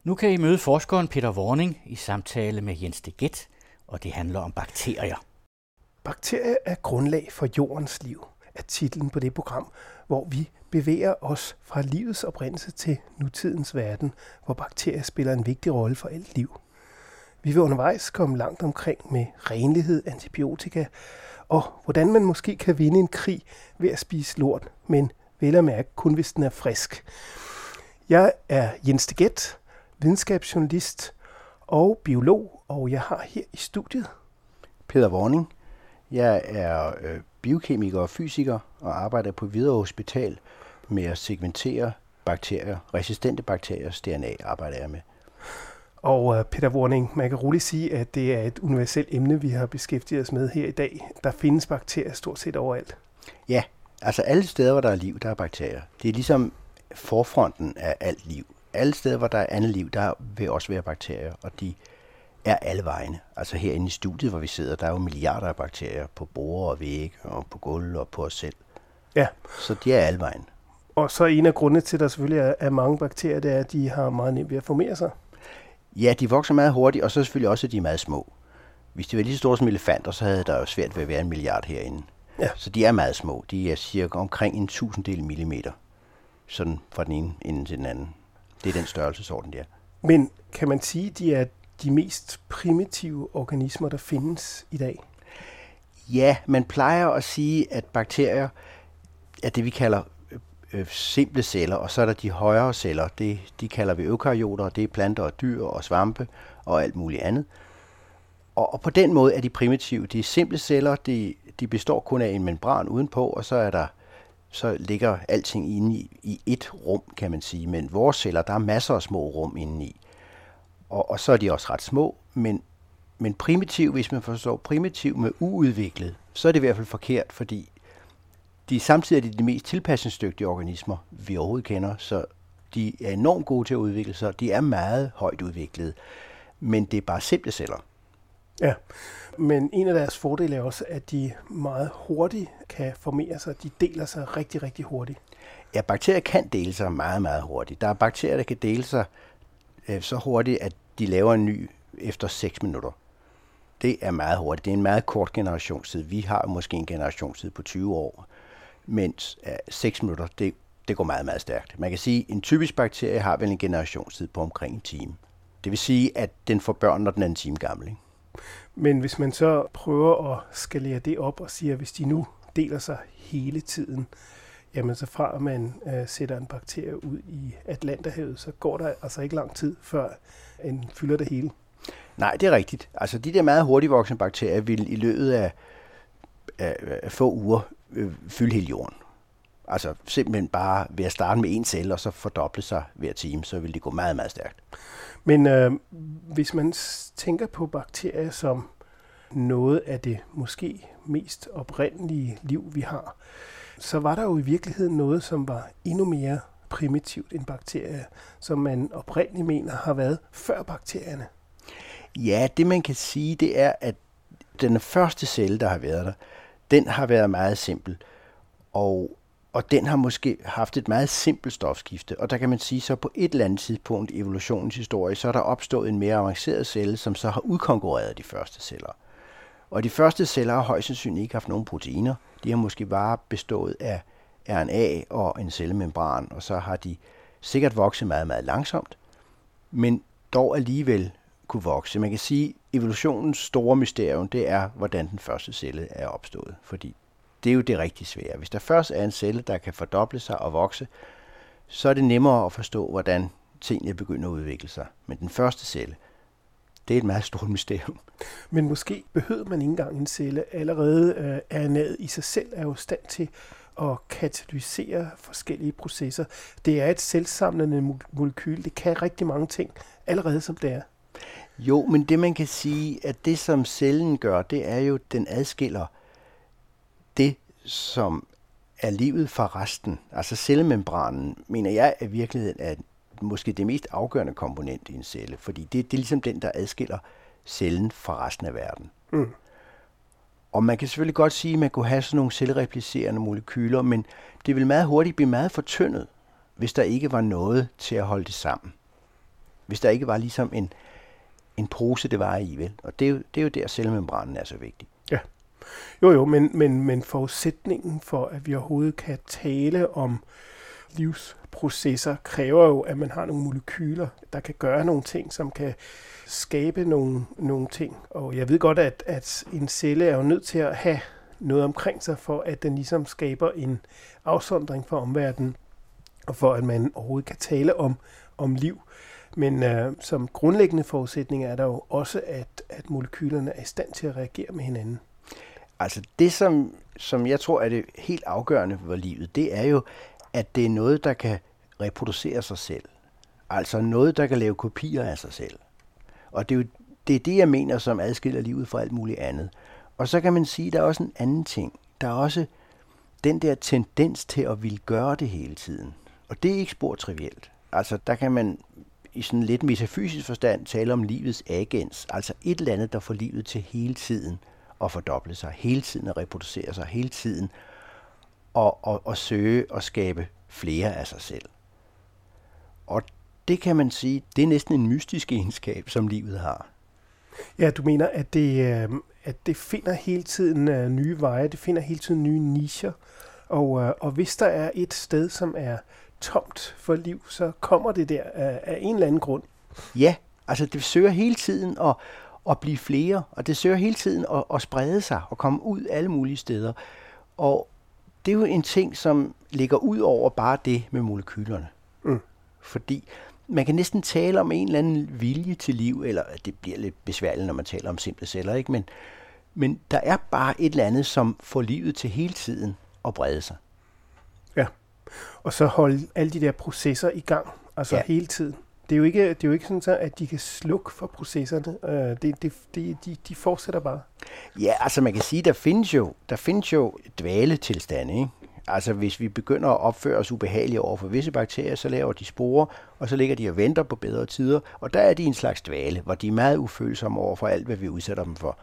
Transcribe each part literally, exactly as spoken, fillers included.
Nu kan I møde forskeren Peter Worning i samtale med Jens Deget, og det handler om bakterier. Bakterier er grundlag for jordens liv, er titlen på det program, hvor vi bevæger os fra livets oprindelse til nutidens verden, hvor bakterier spiller en vigtig rolle for alt liv. Vi vil undervejs komme langt omkring med renlighed, antibiotika, og hvordan man måske kan vinde en krig ved at spise lort, men vel at mærke kun hvis den er frisk. Jeg er Jens Deget, videnskabsjournalist og biolog, og jeg har her i studiet Peter Worning. Jeg er øh, biokemiker og fysiker og arbejder på Hvidovre Hospital med at segmentere bakterier, resistente bakteriers D N A arbejder jeg med. Og uh, Peter Worning, man kan roligt sige, at det er et universelt emne, vi har beskæftiget os med her i dag. Der findes bakterier stort set overalt. Ja, altså alle steder, hvor der er liv, der er bakterier. Det er ligesom forfronten af alt liv. Alle steder, hvor der er andet liv, der vil også være bakterier, og de er alle vegne. Altså herinde i studiet, hvor vi sidder, der er jo milliarder af bakterier på borde og vægge og på gulv og på os selv. Ja. Så de er alle vegne. Og så en af grundene til, at der selvfølgelig er, er mange bakterier, det er, at de har meget nemt ved at formere sig. Ja, de vokser meget hurtigt, og så selvfølgelig også, at de er meget små. Hvis de var lige så store som elefanter, så havde der jo svært ved at være en milliard herinde. Ja. Så de er meget små. De er cirka omkring en tusindedel millimeter. Sådan fra den ene ende til den anden. Det er den størrelsesorden, de er. Men kan man sige, at de er de mest primitive organismer, der findes i dag? Ja, man plejer at sige, at bakterier er det, vi kalder øh, simple celler, og så er der de højere celler. Det, de kalder vi eukaryoter, det er planter og dyr og svampe og alt muligt andet. Og, og på den måde er de primitive. De simple celler, de, de består kun af en membran udenpå, og så er der så ligger alting inde i, i et rum, kan man sige. Men vores celler, der er masser af små rum indeni. Og, og så er de også ret små, men, men primitiv, hvis man forstår primitiv med uudviklet, så er det i hvert fald forkert, fordi de samtidig er de, de mest tilpasningsdygtige organismer, vi overhovedet kender, så de er enormt gode til at udvikle sig. De er meget højt udviklede, men det er bare simple celler. Ja, men en af deres fordele er også, at de meget hurtigt kan formere sig. De deler sig rigtig, rigtig hurtigt. Ja, bakterier kan dele sig meget, meget hurtigt. Der er bakterier, der kan dele sig øh, så hurtigt, at de laver en ny efter seks minutter. Det er meget hurtigt. Det er en meget kort generationstid. Vi har måske en generationstid på tyve år, mens øh, seks minutter, det, det går meget, meget stærkt. Man kan sige, at en typisk bakterie har vel en generationstid på omkring en time. Det vil sige, at den får børn, når den er en time gammel, ikke? Men hvis man så prøver at skalere det op og siger, at hvis de nu deler sig hele tiden, jamen så fra at man øh, sætter en bakterie ud i Atlanterhavet, så går der altså ikke lang tid, før en fylder det hele. Nej, det er rigtigt. Altså de der meget hurtigt voksende bakterier vil i løbet af, af, af få uger øh, fylde hele jorden. Altså simpelthen bare ved at starte med en celle og så fordoble sig hver time, så vil det gå meget, meget stærkt. Men øh, hvis man tænker på bakterier som noget af det måske mest oprindelige liv, vi har, så var der jo i virkeligheden noget, som var endnu mere primitivt end bakterier, som man oprindeligt mener har været før bakterierne. Ja, det man kan sige, det er, at den første celle, der har været der, den har været meget simpel, og Og den har måske haft et meget simpelt stofskifte. Og der kan man sige, så på et eller andet tidspunkt i evolutionens historie, så er der opstået en mere avanceret celle, som så har udkonkurreret de første celler. Og de første celler har højst sandsynligt ikke haft nogen proteiner. De har måske bare bestået af R N A og en cellemembran, og så har de sikkert vokset meget, meget langsomt, men dog alligevel kunne vokse. Man kan sige, at evolutionens store mysterium, det er, hvordan den første celle er opstået, fordi det er jo det rigtig svære. Hvis der først er en celle, der kan fordoble sig og vokse, så er det nemmere at forstå, hvordan tingene begynder at udvikle sig. Men den første celle, det er et meget stort mysterium. Men måske behøver man ikke engang en celle. Allerede øh, R N A'et i sig selv er jo i stand til at katalysere forskellige processer. Det er et selvsamlende molekyl. Det kan rigtig mange ting, allerede som det er. Jo, men det man kan sige, at det som cellen gør, det er jo, den adskiller det, som er livet fra resten. Altså cellemembranen, mener jeg, er virkeligheden er måske det mest afgørende komponent i en celle, fordi det, det er ligesom den, der adskiller cellen fra resten af verden. Mm. Og man kan selvfølgelig godt sige, at man kunne have sådan nogle cellereplicerende molekyler, men det vil meget hurtigt blive meget fortyndet, hvis der ikke var noget til at holde det sammen. hvis der ikke var ligesom en, en pose, det var i, vel? Og det er jo, det er jo der, cellemembranen er så vigtig. Ja. Jo, jo, men, men, men forudsætningen for, at vi overhovedet kan tale om livsprocesser, kræver jo, at man har nogle molekyler, der kan gøre nogle ting, som kan skabe nogle, nogle ting. Og jeg ved godt, at, at en celle er jo nødt til at have noget omkring sig, for at den ligesom skaber en afsondring fra omverdenen, og for at man overhovedet kan tale om, om liv. Men øh, som grundlæggende forudsætning er der jo også, at, at molekylerne er i stand til at reagere med hinanden. Altså det, som, som jeg tror er det helt afgørende for livet, det er jo, at det er noget, der kan reproducere sig selv. Altså noget, der kan lave kopier af sig selv. Og det er jo det, er det jeg mener, som adskiller livet fra alt muligt andet. Og så kan man sige, at der er også en anden ting. Der er også den der tendens til at ville gøre det hele tiden. Og det er ikke spor trivielt. Altså der kan man i sådan lidt metafysisk forstand tale om livets agens. Altså et eller andet, der får livet til hele tiden at fordoble sig, hele tiden at reproducere sig, hele tiden og, og, og søge og skabe flere af sig selv. Og det kan man sige, det er næsten en mystisk egenskab, som livet har. Ja, du mener, at det, at det finder hele tiden nye veje, det finder hele tiden nye nicher, og, og hvis der er et sted, som er tomt for liv, så kommer det der af, af en eller anden grund. Ja, altså det søger hele tiden at, at blive flere, og det søger hele tiden at, at sprede sig og komme ud alle mulige steder. Og det er jo en ting, som ligger ud over bare det med molekylerne. Mm. Fordi man kan næsten tale om en eller anden vilje til liv, eller det bliver lidt besværligt, når man taler om simple celler, ikke? Men, men der er bare et eller andet, som får livet til hele tiden at brede sig. Ja, og så holde alle de der processer i gang, altså ja. hele tiden. Det er jo ikke, det er jo ikke sådan, så, at de kan slukke for processerne. Uh, det, det, det, de, de fortsætter bare. Ja, altså man kan sige, der findes jo, der findes jo dvaletilstande, ikke? Altså hvis vi begynder at opføre os ubehageligt over for visse bakterier, så laver de sporer, og så ligger de og venter på bedre tider. Og der er de en slags dvale, hvor de er meget ufølsomme over for alt, hvad vi udsætter dem for.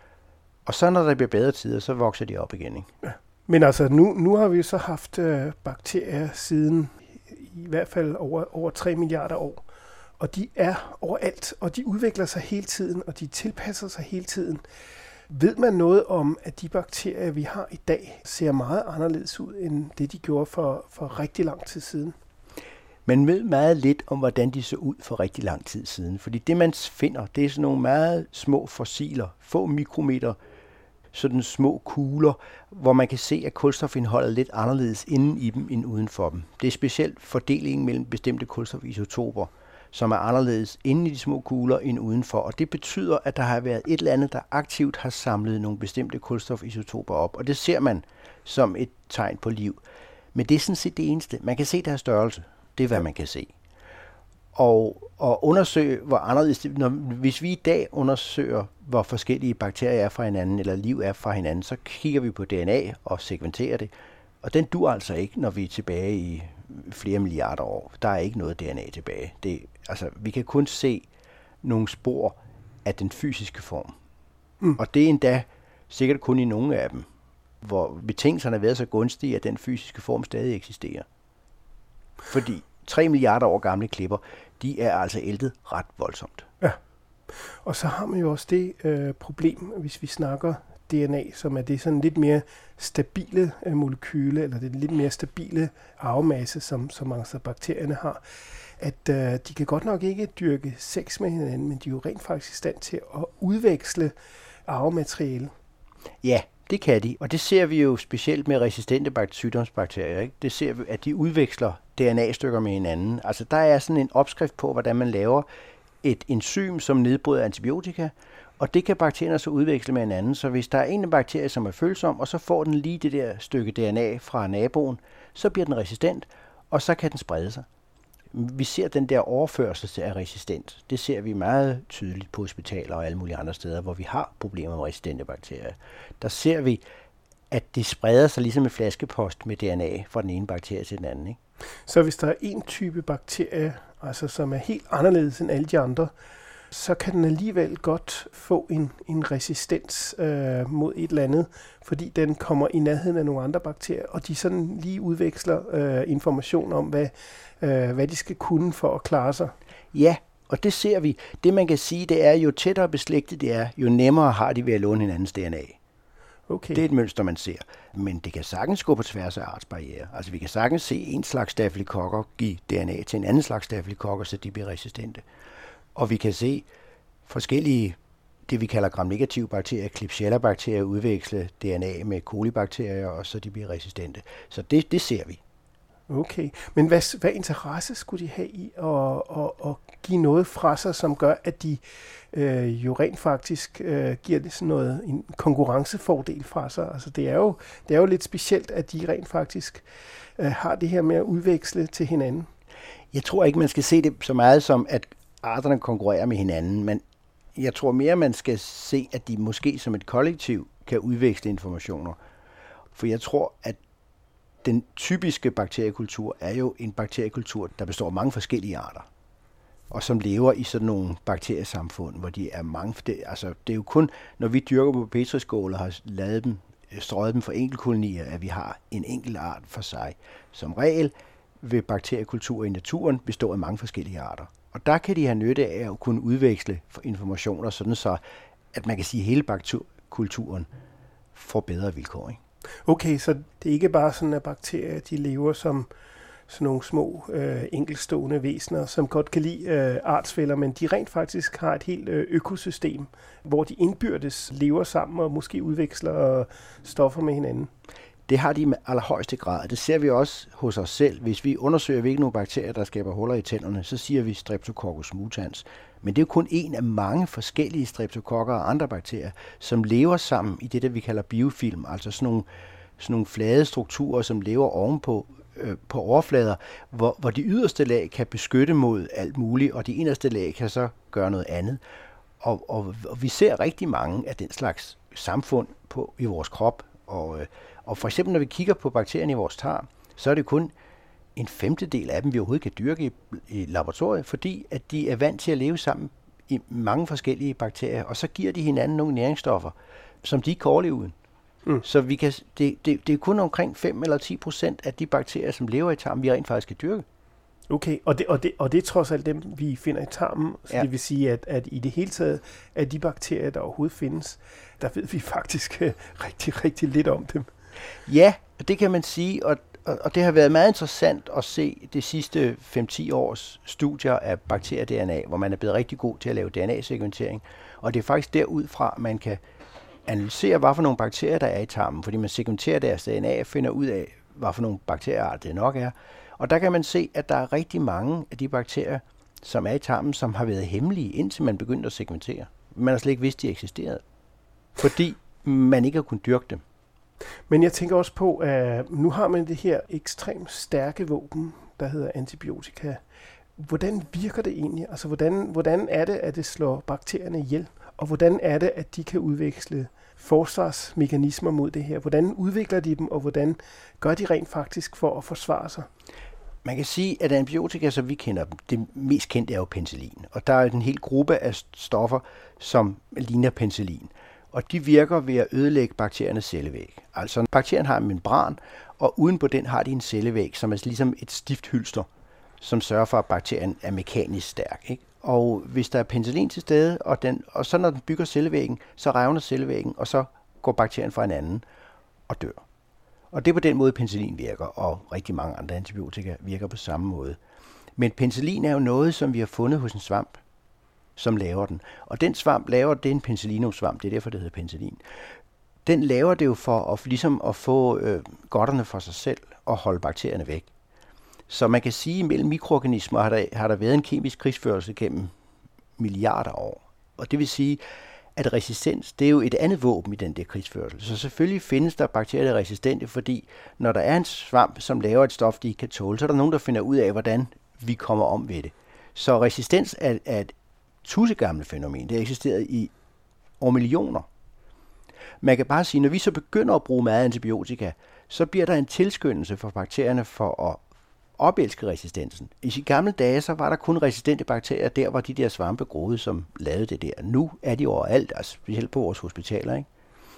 Og så når der bliver bedre tider, så vokser de op igen, ikke? Ja. Men altså nu, nu har vi jo så haft øh, bakterier siden i hvert fald over, over tre milliarder år. Og de er overalt, og de udvikler sig hele tiden, og de tilpasser sig hele tiden. Ved man noget om, at de bakterier, vi har i dag, ser meget anderledes ud, end det de gjorde for, for rigtig lang tid siden? Man ved meget lidt om, hvordan de så ud for rigtig lang tid siden. Fordi det, man finder, det er sådan nogle meget små fossiler, få mikrometer, sådan små kugler, hvor man kan se, at kulstofindholdet er lidt anderledes inden i dem end uden for dem. Det er specielt fordelingen mellem bestemte kulstofisotoper, som er anderledes inde i de små kugler end udenfor. Og det betyder, at der har været et eller andet, der aktivt har samlet nogle bestemte kulstofisotoper op. Og det ser man som et tegn på liv. Men det er sådan set det eneste. Man kan se deres størrelse. Det er, hvad man kan se. Og, og undersøge, hvor anderledes det, når, hvis vi i dag undersøger, hvor forskellige bakterier er fra hinanden, eller liv er fra hinanden, så kigger vi på D N A og sekventerer det. Og den dur altså ikke, når vi er tilbage i flere milliarder år. Der er ikke noget D N A tilbage. Det, altså, vi kan kun se nogle spor af den fysiske form. Mm. Og det er endda sikkert kun i nogle af dem, hvor betingelserne har været så gunstige, at den fysiske form stadig eksisterer. Fordi tre milliarder år gamle klipper, de er altså æltet ret voldsomt. Ja, og så har man jo også det øh, problem, hvis vi snakker D N A, som er det sådan lidt mere stabile øh, molekyle, eller det lidt mere stabile arvemasse, som, som altså bakterierne har, at øh, de kan godt nok ikke dyrke sex med hinanden, men de er jo rent faktisk i stand til at udveksle arvemateriale. Ja, det kan de, og det ser vi jo specielt med resistente bakt- sygdomsbakterier. Ikke? Det ser vi, at de udveksler D N A-stykker med hinanden. Altså der er sådan en opskrift på, hvordan man laver et enzym, som nedbryder antibiotika, og det kan bakterierne så udveksle med hinanden. Så hvis der er en bakterie, som er følsom, og så får den lige det der stykke D N A fra naboen, så bliver den resistent, og så kan den sprede sig. Vi ser den der overførsel af resistent. Det ser vi meget tydeligt på hospitaler og alle mulige andre steder, hvor vi har problemer med resistente bakterier. Der ser vi, at det spreder sig ligesom en flaskepost med D N A fra den ene bakterie til den anden. Ikke? Så hvis der er en type bakterie, altså som er helt anderledes end alle de andre, så kan den alligevel godt få en, en resistens øh, mod et eller andet, fordi den kommer i nærheden af nogle andre bakterier, og de sådan lige udveksler øh, information om, hvad, øh, hvad de skal kunne for at klare sig. Ja, Og det ser vi. Det man kan sige, det er, jo tættere beslægtet det er, jo nemmere har de ved at låne hinandens D N A. Okay. Det er et mønster, man ser. Men det kan sagtens gå på tværs af artsbarriere. Altså vi kan sagtens se en slags stafylokokker give D N A til en anden slags stafylokokker, så de bliver resistente. Og vi kan se forskellige, det vi kalder gram-negative bakterier, Klebsiella-bakterier, udveksle D N A med kolibakterier, og så de bliver resistente. Så det, det ser vi. Okay, men hvad, hvad interesse skulle de have i at, at, at give noget fra sig, som gør, at de øh, jo rent faktisk øh, giver det sådan noget, en konkurrencefordel fra sig? Altså det er jo, det er jo lidt specielt, at de rent faktisk øh, har det her med at udveksle til hinanden. Jeg tror ikke, man skal se det så meget som, at arterne konkurrerer med hinanden, men jeg tror mere, man skal se, at de måske som et kollektiv kan udveksle informationer. For jeg tror, at den typiske bakteriekultur er jo en bakteriekultur, der består af mange forskellige arter, og som lever i sådan nogle bakteriesamfund, hvor de er mange. Det, altså, det er jo kun, når vi dyrker på petriskåle og har lavet dem, strøget dem for enkeltkolonier, at vi har en enkelt art for sig. Som regel vil bakteriekultur i naturen bestå af mange forskellige arter. Og der kan de have nytte af at kunne udveksle informationer, sådan så, at man kan sige, at hele bakteriekulturen får bedre vilkår. Ikke? Okay, så det er ikke bare sådan, at bakterier de lever som sådan nogle små øh, enkeltstående væsener, som godt kan lide øh, artsfæller, men de rent faktisk har et helt øh, økosystem, hvor de indbyrdes lever sammen og måske udveksler øh, stoffer med hinanden. Det har de i allerhøjeste grad. Det ser vi også hos os selv. Hvis vi undersøger, hvilke nogle bakterier, der skaber huller i tænderne, så siger vi Streptococcus mutans. Men det er jo kun en af mange forskellige streptokokker og andre bakterier, som lever sammen i det, der vi kalder biofilm, altså sådan nogle, sådan nogle flade strukturer, som lever ovenpå øh, på overflader, hvor, hvor de yderste lag kan beskytte mod alt muligt, og de inderste lag kan så gøre noget andet. Og, og, og vi ser rigtig mange af den slags samfund på, i vores krop, og, og for eksempel når vi kigger på bakterierne i vores tarm, så er det kun en femtedel af dem, vi overhovedet kan dyrke i, i laboratoriet, fordi at de er vant til at leve sammen i mange forskellige bakterier, og så giver de hinanden nogle næringsstoffer, som de ikke kan overleve uden. Mm. Så vi kan, det, det, det er kun omkring fem eller ti procent af de bakterier, som lever i tarmen, vi rent faktisk kan dyrke. Okay, og det, og, det, og det er trods alt dem, vi finder i tarmen, så ja. Det vil sige, at, at i det hele taget, af de bakterier, der overhovedet findes, der ved vi faktisk uh, rigtig, rigtig lidt om dem. Ja, det kan man sige, og, og, og det har været meget interessant at se de sidste fem til ti års studier af bakterie-D N A, hvor man er blevet rigtig god til at lave D N A-sekventering, og det er faktisk derudfra, man kan analysere, hvad for nogle bakterier, der er i tarmen, fordi man sekventerer deres D N A og finder ud af, hvad for nogle bakteriearter det nok er. Og der kan man se, at der er rigtig mange af de bakterier, som er i tarmen, som har været hemmelige, indtil man begyndte at sekventere. Man har slet ikke vidst, de eksisterede, fordi man ikke har kunnet dyrke dem. Men jeg tænker også på, at nu har man det her ekstremt stærke våben, der hedder antibiotika. Hvordan virker det egentlig? Altså, hvordan, hvordan er det, at det slår bakterierne ihjel? Og hvordan er det, at de kan udveksle forsvarsmekanismer mod det her? Hvordan udvikler de dem, og hvordan gør de rent faktisk for at forsvare sig? Man kan sige, at antibiotika, som vi kender dem, det mest kendte er jo penicillin. Og der er en hel gruppe af stoffer, som ligner penicillin. Og de virker ved at ødelægge bakteriernes cellevæg. Altså bakterien har en membran, og uden på den har de en cellevæg, som er ligesom et stift hylster, som sørger for, at bakterien er mekanisk stærk. Ikke? Og hvis der er penicillin til stede, og, den, og så når den bygger cellevæggen, så revner cellevæggen, og så går bakterien fra hinanden og dør. Og det er på den måde, penicillin virker, og rigtig mange andre antibiotika virker på samme måde. Men penicillin er jo noget, som vi har fundet hos en svamp, som laver den. Og den svamp laver, det er en penicilliumsvamp, det er derfor, det hedder penicillin. Den laver det jo for at, ligesom at få øh, godterne for sig selv og holde bakterierne væk. Så man kan sige, at mellem mikroorganismer har der, har der været en kemisk krigsførelse gennem milliarder år. Og det vil sige, at resistens, det er jo et andet våben i den der krigsførelse. Så selvfølgelig findes der bakterier, der er resistente, fordi når der er en svamp, som laver et stof, de ikke kan tåle, så er der nogen, der finder ud af, hvordan vi kommer om ved det. Så resistens er, er et tussegammelt fænomen. Det har eksisteret i over millioner. Man kan bare sige, at når vi så begynder at bruge meget antibiotika, så bliver der en tilskyndelse for bakterierne for at opelske resistensen. I de gamle dage, så var der kun resistente bakterier der, hvor de der svampe groede, som lavede det der. Nu er de overalt, altså specielt på vores hospitaler. Ikke?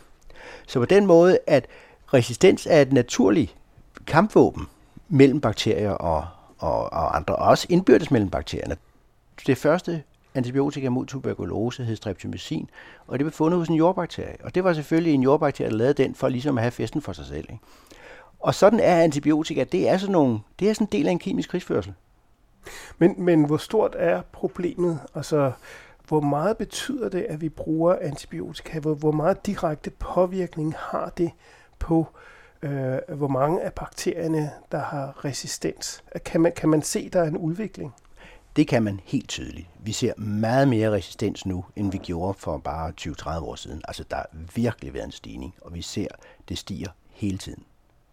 Så på den måde, at resistens er et naturligt kampvåben mellem bakterier og, og, og andre, og også indbyrdes mellem bakterierne. Det første antibiotika mod tuberkulose hed streptomycin, og det blev fundet hos en jordbakterie. Og det var selvfølgelig en jordbakterie, der lavede den for ligesom at have festen for sig selv. Ikke? Og sådan er antibiotika, det er sådan nogle, det er sådan en del af en kemisk krigsførsel. Men, men hvor stort er problemet? Altså, hvor meget betyder det, at vi bruger antibiotika? Hvor, hvor meget direkte påvirkning har det på, øh, hvor mange af bakterierne, der har resistens? Kan man, kan man se, der er en udvikling? Det kan man helt tydeligt. Vi ser meget mere resistens nu, end vi gjorde for bare tyve til tredive år siden. Altså, der har virkelig været en stigning, og vi ser, det stiger hele tiden.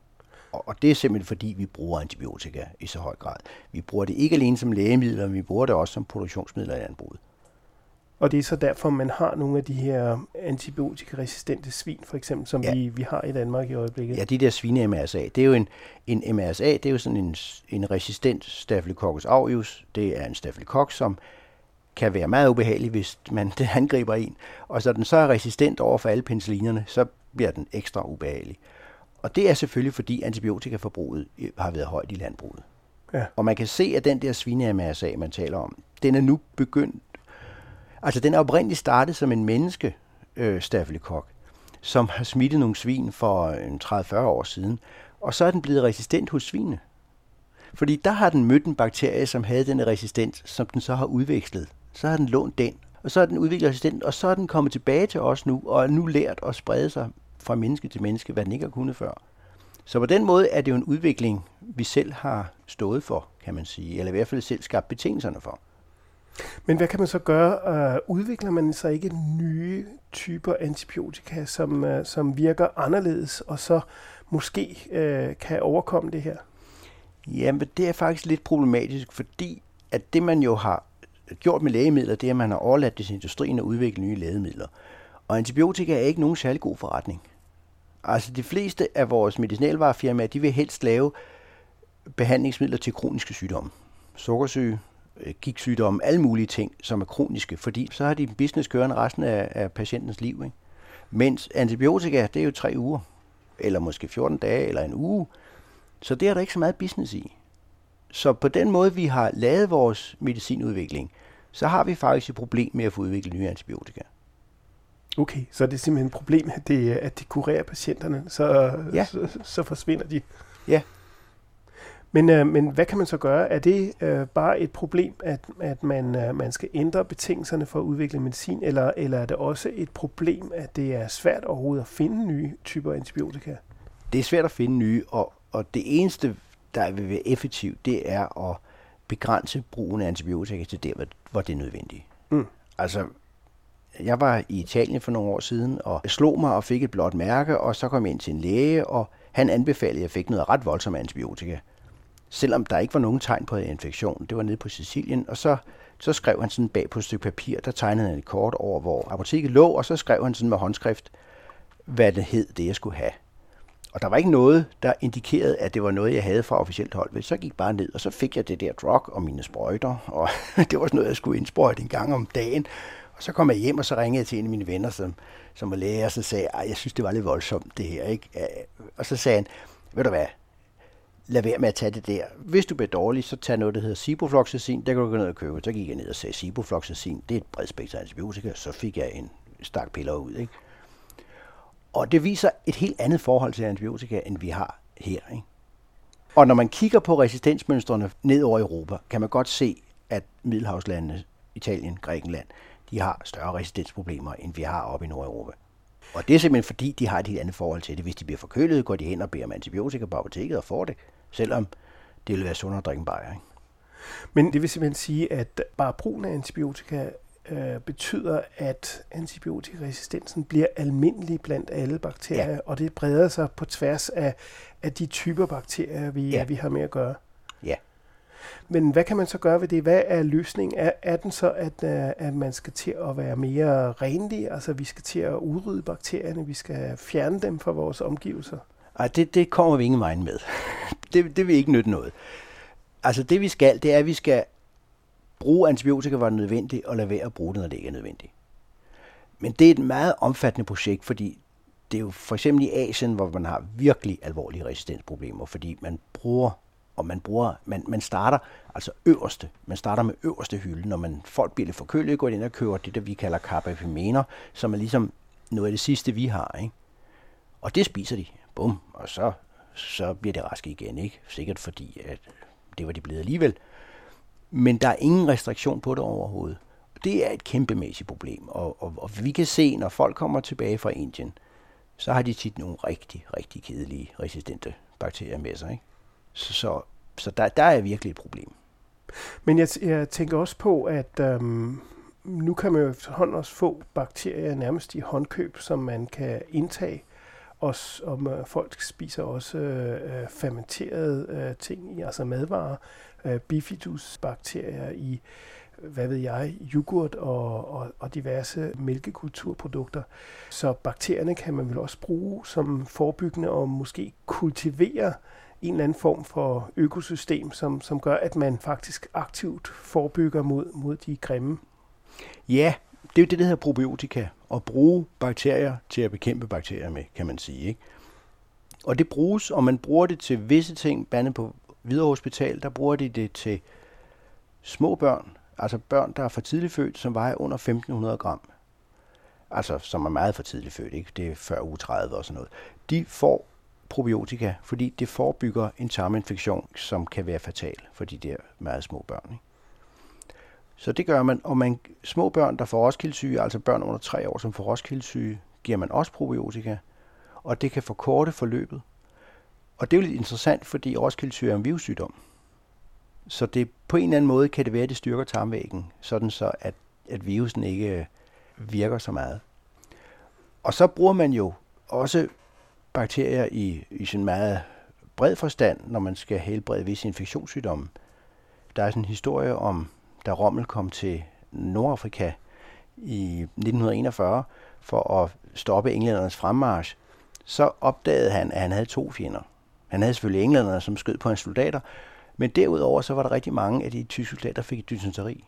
Og det er simpelthen fordi, vi bruger antibiotika i så høj grad. Vi bruger det ikke alene som lægemidler, men vi bruger det også som produktionsmidler i landbruget. Og det er så derfor, man har nogle af de her antibiotikaresistente svin, for eksempel, som ja. vi, vi har i Danmark i øjeblikket. Ja, de der svine-M R S A. Det er jo en, en M R S A, det er jo sådan en, en resistent Staphylococcus aureus. Det er en stafylokok, som kan være meget ubehagelig, hvis man det angriber en. Og så den så er resistent over for alle penicillinerne, så bliver den ekstra ubehagelig. Og det er selvfølgelig, fordi antibiotikaforbruget har været højt i landbruget. Ja. Og man kan se, at den der svine-M R S A, man taler om, den er nu begyndt. Altså, den er oprindeligt startet som en menneske øh, stafylokok, som har smittet nogle svin for tredive til fyrre år siden. Og så er den blevet resistent hos svinene. Fordi der har den mødt en bakterie, som havde den resistens, som den så har udvekslet. Så har den lånt den, og så er den udviklet resistent, og så er den kommet tilbage til os nu, og er nu lært at sprede sig fra menneske til menneske, hvad den ikke har kunnet før. Så på den måde er det jo en udvikling, vi selv har stået for, kan man sige, eller i hvert fald selv skabt betingelserne for. Men hvad kan man så gøre? Uh, udvikler man så ikke nye typer antibiotika, som, uh, som virker anderledes, og så måske uh, kan overkomme det her? Jamen, det er faktisk lidt problematisk, fordi at det, man jo har gjort med lægemidler, det er, at man har overladt det til industrien at udvikle nye lægemidler. Og antibiotika er ikke nogen særlig god forretning. Altså, de fleste af vores medicinalvarefirmaer, de vil helst lave behandlingsmidler til kroniske sygdomme. Sukkersyge, gigtsygdomme, alle mulige ting, som er kroniske, fordi så har de business kørende resten af, af patientens liv. Ikke? Mens antibiotika, det er jo tre uger, eller måske fjorten dage, eller en uge. Så det er der ikke så meget business i. Så på den måde, vi har lavet vores medicinudvikling, så har vi faktisk et problem med at få udviklet nye antibiotika. Okay, så det er simpelthen et problem, at det, at de kurerer patienterne, så, ja. så, så forsvinder de. Ja. Men, øh, men hvad kan man så gøre? Er det øh, bare et problem, at, at man, øh, man skal ændre betingelserne for at udvikle medicin, eller, eller er det også et problem, at det er svært overhovedet at finde nye typer antibiotika? Det er svært at finde nye, og, og det eneste, der vil være effektivt, det er at begrænse brugen af antibiotika til der, hvor det er nødvendigt. Mm. Altså, jeg var i Italien for nogle år siden, og slog mig og fik et blåt mærke, og så kom jeg ind til en læge, og han anbefalede, at jeg fik noget ret voldsomt antibiotika. Selvom der ikke var nogen tegn på infektion. Det var nede på Sicilien, og så, så skrev han sådan bag på et stykke papir, der tegnede han et kort over, hvor apoteket lå, og så skrev han sådan med håndskrift, hvad det hed, det jeg skulle have. Og der var ikke noget, der indikerede, at det var noget, jeg havde fra officielt hold. Så gik bare ned, og så fik jeg det der drug og mine sprøjter, og det var sådan noget, jeg skulle indsprøjte en gang om dagen. Og så kom jeg hjem, og så ringede jeg til en af mine venner, som, som var læge, og så sagde jeg, jeg synes, det var lidt voldsomt, det her. Ikke? Og så sagde han, ved du hvad, lad være med at tage det der. Hvis du bliver dårlig, så tag noget, der hedder ciprofloxacin. Der kan du gå ned og købe. Så gik jeg ned og sagde, ciprofloxacin, det er et bredt spektrum antibiotika. Så fik jeg en stak piller ud. Ikke? Og det viser et helt andet forhold til antibiotika, end vi har her. Ikke? Og når man kigger på resistensmønstrene ned over Europa, kan man godt se, at Middelhavslandene, Italien, Grækenland, de har større resistensproblemer, end vi har oppe i Nordeuropa. Og det er simpelthen fordi, de har et helt andet forhold til det. Hvis de bliver forkølet, går de hen og beder om antibiotika på apoteket og får det, selvom det vil være sundere at drikke en bajer. Ikke? Men det vil simpelthen sige, at bare brugen af antibiotika øh, betyder, at antibiotikaresistensen bliver almindelig blandt alle bakterier, ja. Og det breder sig på tværs af, af de typer bakterier, vi, ja. vi har med at gøre. Ja. Men hvad kan man så gøre ved det? Hvad er løsningen? Er, er den så, at, at man skal til at være mere renlig? Altså, vi skal til at udrydde bakterierne, vi skal fjerne dem fra vores omgivelser? Ej, det, det kommer vi ingen vejen med. det, det vil ikke nytte noget. Altså, det vi skal, det er, at vi skal bruge antibiotika, hvor det er nødvendigt, og lade være at bruge det, når det ikke er nødvendigt. Men det er et meget omfattende projekt, fordi det er jo for eksempel i Asien, hvor man har virkelig alvorlige resistensproblemer, fordi man bruger og man bruger, man, man starter altså øverste, man starter med øverste hylde, når man, folk bliver lidt forkølet, går ind og køber det, der vi kalder carbapemener, som er ligesom noget af det sidste, vi har, ikke? Og det spiser de, bum, og så, så bliver det raske igen, ikke? Sikkert fordi, at det var de blevet alligevel. Men der er ingen restriktion på det overhovedet. Det er et kæmpemæssigt problem, og, og, og vi kan se, når folk kommer tilbage fra Indien, så har de tit nogle rigtig, rigtig kedelige, resistente bakterier med sig, ikke? Så, så, så der, der er virkelig et problem. Men jeg, jeg tænker også på, at øhm, nu kan man jo efterhånden også få bakterier nærmest i håndkøb, som man kan indtage. Også, om øh, folk spiser også øh, fermenterede øh, ting, altså madvarer, øh, bifidusbakterier i, hvad ved jeg, yoghurt og, og, og diverse mælkekulturprodukter. Så bakterierne kan man vel også bruge som forebyggende og måske kultivere en eller anden form for økosystem, som, som gør, at man faktisk aktivt forebygger mod, mod de grimme. Ja, det er jo det, der hedder probiotika, at bruge bakterier til at bekæmpe bakterier med, kan man sige, ikke? Og det bruges, og man bruger det til visse ting, blandt andet på Hvidovre Hospital, der bruger de det til små børn, altså børn, der er for tidligt født, som vejer under femten hundrede gram. Altså, som er meget for tidligt født, ikke? Det er før uge tredive og sådan noget. De får probiotika, fordi det forebygger en tarminfektion, som kan være fatal for de der meget små børn, ikke? Så det gør man, og man, små børn, der får Roskildesyge, altså børn under tre år, som får Roskildesyge, giver man også probiotika, og det kan forkorte forløbet. Og det er jo lidt interessant, fordi Roskildesyge er en virussygdom. Så det, på en eller anden måde kan det være, at det styrker tarmvæggen, sådan så at, at virusen ikke virker så meget. Og så bruger man jo også bakterier i, i sin meget bred forstand, når man skal helbrede visse infektionssygdomme. Der er sådan en historie om, da Rommel kom til Nordafrika i nitten enogfyrre for at stoppe englændernes fremmarch, så opdagede han, at han havde to fjender. Han havde selvfølgelig englænderne, som skød på hans soldater, men derudover så var der rigtig mange af de tyske soldater, der fik dysenteri.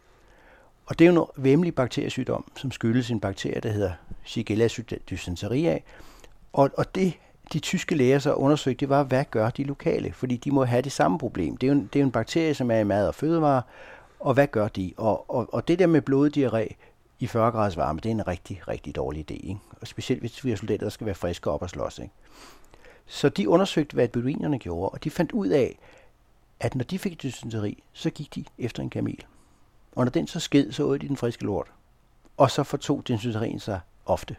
Og det er jo en væmmelig bakteriesygdom, som skyldes en bakterie, der hedder Shigella dysenteriae. Og, og det, de tyske læger så undersøgte, det var, hvad gør de lokale? Fordi de må have det samme problem. Det er jo en, det er jo en bakterie, som er i mad og fødevarer, og hvad gør de? Og, og, og det der med bloddiarré i fyrre graders varme, det er en rigtig, rigtig dårlig idé, ikke? Og specielt hvis vi har soldater, der skal være friske op og slås, ikke? Så de undersøgte, hvad beduinerne gjorde, og de fandt ud af, at når de fik dysenteri, så gik de efter en kamel. Og når den så sked, så åd de den friske lort. Og så fortog dysenterien sig ofte.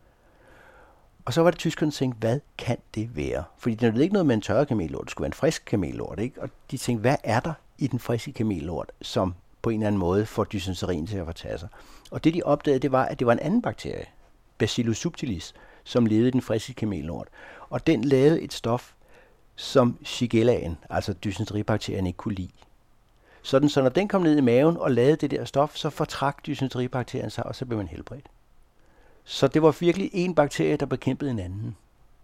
Og så var det tyskerne, der tænkte, hvad kan det være? Fordi det er ikke noget med en tørre kamellort, det skulle være en frisk kamellort, ikke? Og de tænkte, hvad er der i den friske kamellort, som på en eller anden måde får dysenterien til at fortage sig? Og det de opdagede, det var, at det var en anden bakterie, Bacillus subtilis, som levede i den friske kamellort. Og den lavede et stof, som Shigellaen, altså dysenteribakterien, ikke kunne lide. Sådan, så når den kom ned i maven og lavede det der stof, så fortrak dysenteribakterien sig, og så blev man helbredt. Så det var virkelig en bakterie, der bekæmpede en anden.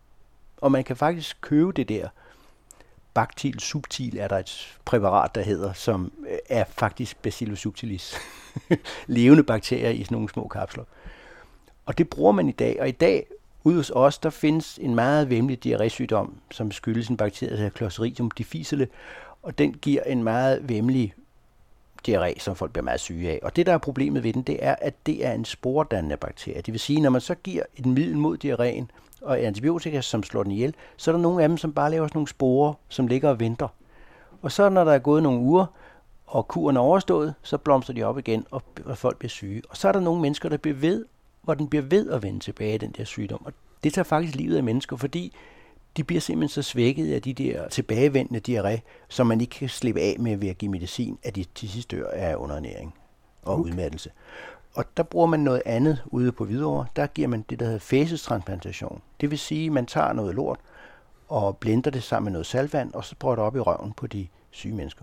Og man kan faktisk købe det der Bactil subtil, er der et præparat, der hedder, som er faktisk Bacillus subtilis. Levende bakterier i sådan nogle små kapsler. Og det bruger man i dag. Og i dag, ude hos os, der findes en meget væmmelig diarrésygdom, som skyldes en bakterie, der hedder Clostridium difficile. Og den giver en meget væmmelig diarré, som folk bliver meget syge af. Og det, der er problemet ved den, det er, at det er en sporedannende bakterie. Det vil sige, når man så giver et middel mod diarréen og antibiotika, som slår den ihjel, så er der nogle af dem, som bare laver sådan nogle sporer, som ligger og venter. Og så når der er gået nogle uger, og kuren er overstået, så blomstrer de op igen, og folk bliver syge. Og så er der nogle mennesker, der bliver ved, hvor den bliver ved at vende tilbage af den der sygdom. Og det tager faktisk livet af mennesker, fordi de bliver simpelthen så svækket af de der tilbagevendende diarré, som man ikke kan slippe af med ved at give medicin, at de til sidst dør af underernæring og okay. udmattelse. Og der bruger man noget andet ude på Hvidovre. Der giver man det, der hedder fæcestransplantation. Det vil sige, at man tager noget lort og blender det sammen med noget saltvand, og så prøver det op i røven på de syge mennesker.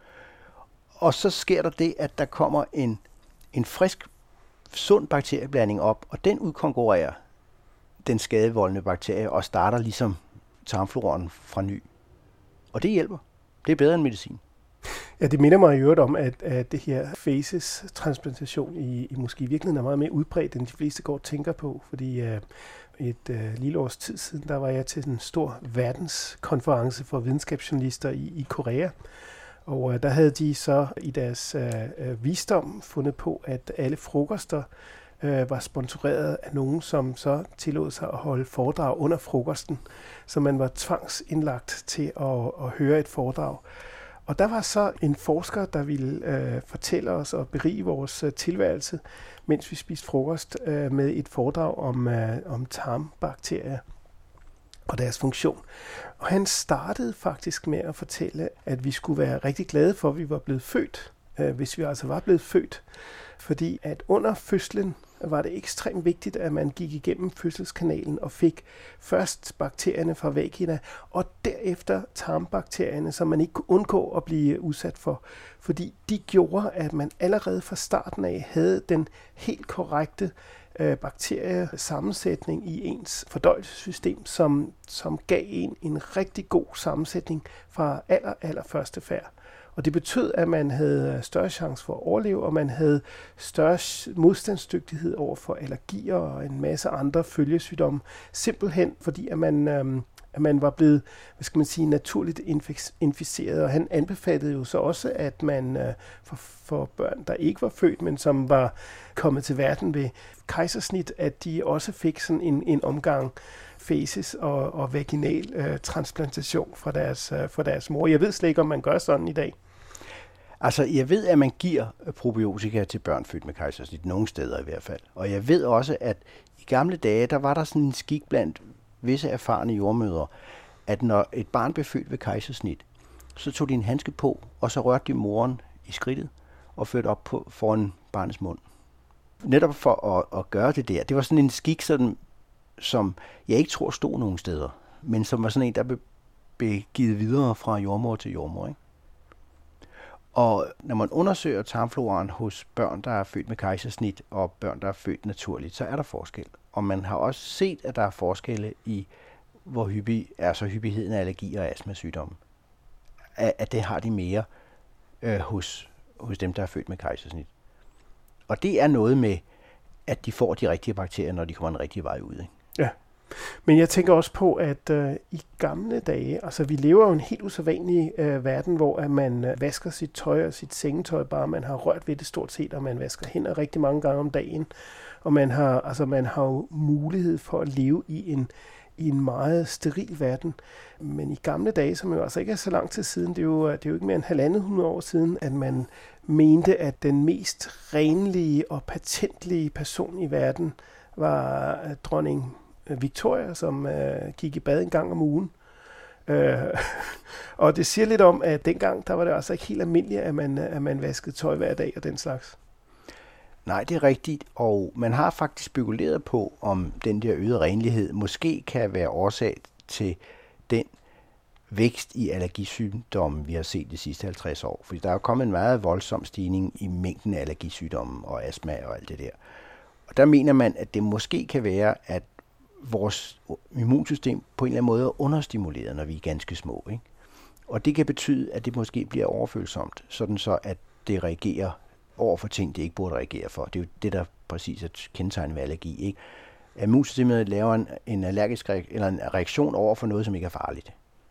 Og så sker der det, at der kommer en, en frisk, sund bakterieblanding op, og den udkonkurrerer den skadevoldende bakterie og starter ligesom tarmfloraen fra ny. Og det hjælper. Det er bedre end medicin. Ja, det minder mig i øvrigt om, at, at det her facestransplantation i, i måske i virkeligheden er meget mere udbredt, end de fleste går og tænker på. Fordi uh, et øh, lille års tid siden, der var jeg til en stor verdenskonference for videnskabsjournalister i, i Korea. Og øh, der havde de så i deres øh, visdom fundet på, at alle frokoster øh, var sponsoreret af nogen, som så tillod sig at holde foredrag under frokosten. Så man var tvangsindlagt til at, at høre et foredrag. Og der var så en forsker, der ville øh, fortælle os og berige vores øh, tilværelse, mens vi spiste frokost øh, med et foredrag om, øh, om tarmbakterier og deres funktion. Og han startede faktisk med at fortælle, at vi skulle være rigtig glade for, at vi var blevet født, øh, hvis vi altså var blevet født. Fordi at under fødslen var det ekstremt vigtigt, at man gik igennem fødselskanalen og fik først bakterierne fra vagina, og derefter tarmbakterierne, som man ikke kunne undgå at blive udsat for. Fordi de gjorde, at man allerede fra starten af havde den helt korrekte øh, bakteriesammensætning i ens fordøjelsessystem, som, som gav en en rigtig god sammensætning fra aller, aller første færd. Og det betød, at man havde større chance for at overleve, og man havde større modstandsdygtighed over for allergier og en masse andre følgesygdomme. Simpelthen fordi, at man, øhm, at man var blevet, hvad skal man sige, naturligt inficeret. Og han anbefalede jo så også, at man øh, for, for børn, der ikke var født, men som var kommet til verden ved kejsersnit, at de også fik sådan en, en omgang fæces og, og vaginal øh, transplantation fra deres, øh, fra deres mor. Jeg ved slet ikke, om man gør sådan i dag. Altså, jeg ved, at man giver probiotika til børn født med kejsersnit, nogle steder i hvert fald. Og jeg ved også, at i gamle dage, der var der sådan en skik blandt visse erfarne jordmødre, at når et barn blev født ved kejsersnit, så tog de en handske på, og så rørte de moren i skridtet og førte op på foran barnets mund. Netop for at, at gøre det der. Det var sådan en skik, sådan, som jeg ikke tror stod nogen steder, men som var sådan en, der blev, blev givet videre fra jordmor til jordmor, ikke? Og når man undersøger tarmfloraen hos børn, der er født med kejsersnit, og børn, der er født naturligt, så er der forskel. Og man har også set, at der er forskelle i, hvor hyppig er så hyppigheden af allergi og astmasygdomme. At det har de mere øh, hos, hos dem, der er født med kejsersnit. Og det er noget med, at de får de rigtige bakterier, når de kommer den rigtige vej ud, ikke? Ja. Men jeg tænker også på, at øh, i gamle dage, altså vi lever jo i en helt usædvanlig øh, verden, hvor at man øh, vasker sit tøj og sit sengetøj, bare man har rørt ved det stort set, og man vasker hænder rigtig mange gange om dagen. Og man har, altså, man har jo mulighed for at leve i en, i en meget steril verden. Men i gamle dage, som jo altså ikke er så lang tid siden, det er jo, det er jo ikke mere end halvandet hundrede år siden, at man mente, at den mest renlige og patentlige person i verden var øh, dronning Victoria, som øh, gik i bad en gang om ugen. Øh, og det siger lidt om, at dengang, der var det altså ikke helt almindeligt, at man, at man vaskede tøj hver dag og den slags. Nej, det er rigtigt, og man har faktisk spekuleret på, om den der øgede renlighed måske kan være årsag til den vækst i allergisygdomme, vi har set de sidste halvtreds år. Fordi der er kommet en meget voldsom stigning i mængden af allergisygdomme og astma og alt det der. Og der mener man, at det måske kan være, at vores immunsystem på en eller anden måde er understimuleret, når vi er ganske små, ikke? Og det kan betyde, at det måske bliver overfølsomt, sådan så at det reagerer over for ting, det ikke burde reagere for. Det er jo det, der præcis er kendetegnet ved allergi, ikke? Immunsystemet laver en, en allergisk reak- eller en reaktion over for noget, som ikke er farligt.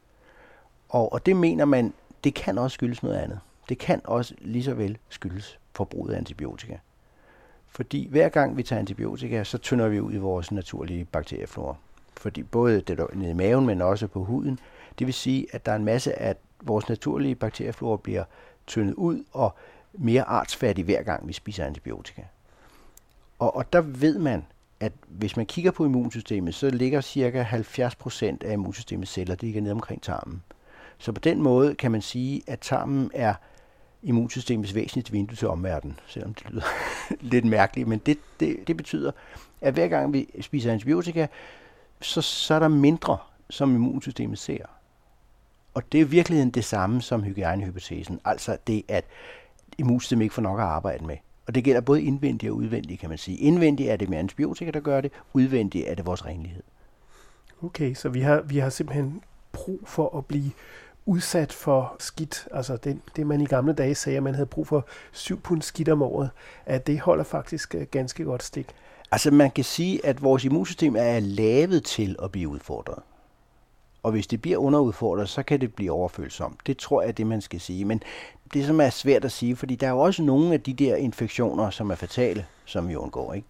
Og, og det mener man, det kan også skyldes noget andet. Det kan også lige så vel skyldes forbruget af antibiotika. Fordi hver gang vi tager antibiotika, så tynder vi ud i vores naturlige bakterieflora. Fordi både det der nede i maven, men også på huden. Det vil sige, at der er en masse af vores naturlige bakterieflora bliver tyndet ud og mere artsfattig hver gang vi spiser antibiotika. Og, og der ved man, at hvis man kigger på immunsystemet, så ligger cirka halvfjerds procent af immunsystemets celler, det ligger nede omkring tarmen. Så på den måde kan man sige, at tarmen er immunsystemets væsentligste vindue til omverdenen, selvom det lyder lidt mærkeligt, men det, det, det betyder, at hver gang vi spiser antibiotika, så, så er der mindre, som immunsystemet ser. Og det er i virkeligheden det samme som hygiejnehypotesen, altså det, at immunsystemet ikke får nok at arbejde med. Og det gælder både indvendigt og udvendigt, kan man sige. Indvendigt er det med antibiotika, der gør det, udvendigt er det vores renlighed. Okay, så vi har, vi har simpelthen brug for at blive udsat for skidt, altså det, det man i gamle dage sagde, at man havde brug for syv pund skidt om året, at det holder faktisk ganske godt stik. Altså man kan sige, at vores immunsystem er lavet til at blive udfordret. Og hvis det bliver underudfordret, så kan det blive overfølsomt. Det tror jeg er det, man skal sige. Men det, som er svært at sige, fordi der er jo også nogle af de der infektioner, som er fatale, som vi undgår, ikke?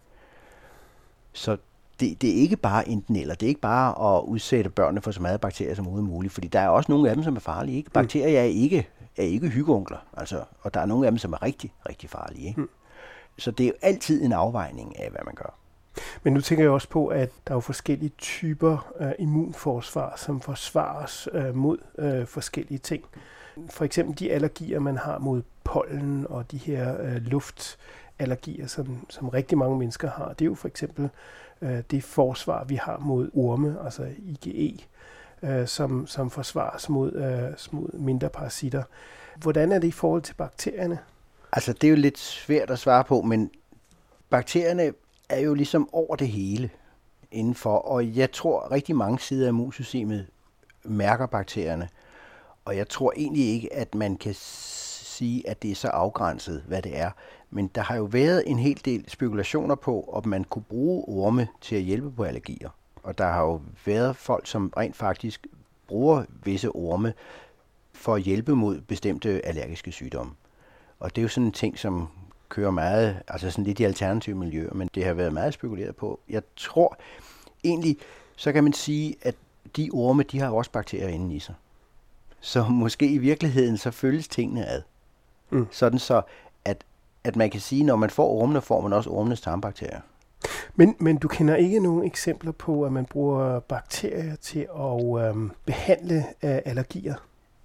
Så det, det er ikke bare enten eller. Det er ikke bare at udsætte børnene for så meget bakterier som overhovedet muligt, fordi der er også nogle af dem, som er farlige, ikke? Bakterier er ikke, er ikke hyggeonkler, altså, og der er nogle af dem, som er rigtig, rigtig farlige, ikke? Mm. Så det er jo altid en afvejning af, hvad man gør. Men nu tænker jeg også på, at der er jo forskellige typer øh, immunforsvar, som forsvares øh, mod øh, forskellige ting. For eksempel de allergier, man har mod pollen og de her øh, luftallergier, som, som rigtig mange mennesker har. Det er jo for eksempel øh, det forsvar, vi har mod orme, altså I G E, øh, som, som forsvares mod, øh, mod mindre parasitter. Hvordan er det i forhold til bakterierne? Altså det er jo lidt svært at svare på, men bakterierne er jo ligesom over det hele indenfor, og jeg tror rigtig mange sider af immunsystemet mærker bakterierne, og jeg tror egentlig ikke, at man kan sige, at det er så afgrænset, hvad det er. Men der har jo været en hel del spekulationer på, om man kunne bruge orme til at hjælpe på allergier. Og der har jo været folk, som rent faktisk bruger visse orme for at hjælpe mod bestemte allergiske sygdomme. Og det er jo sådan en ting, som kører meget, altså sådan lidt i alternative miljøer, men det har været meget spekuleret på. Jeg tror egentlig, så kan man sige, at de orme, de har også bakterier inde i sig. Så måske i virkeligheden, så følges tingene ad. Mm. Sådan så, at, at man kan sige, når man får ormene, får man også ormenes tarmbakterier. Men, men du kender ikke nogen eksempler på, at man bruger bakterier til at øhm, behandle øh, allergier?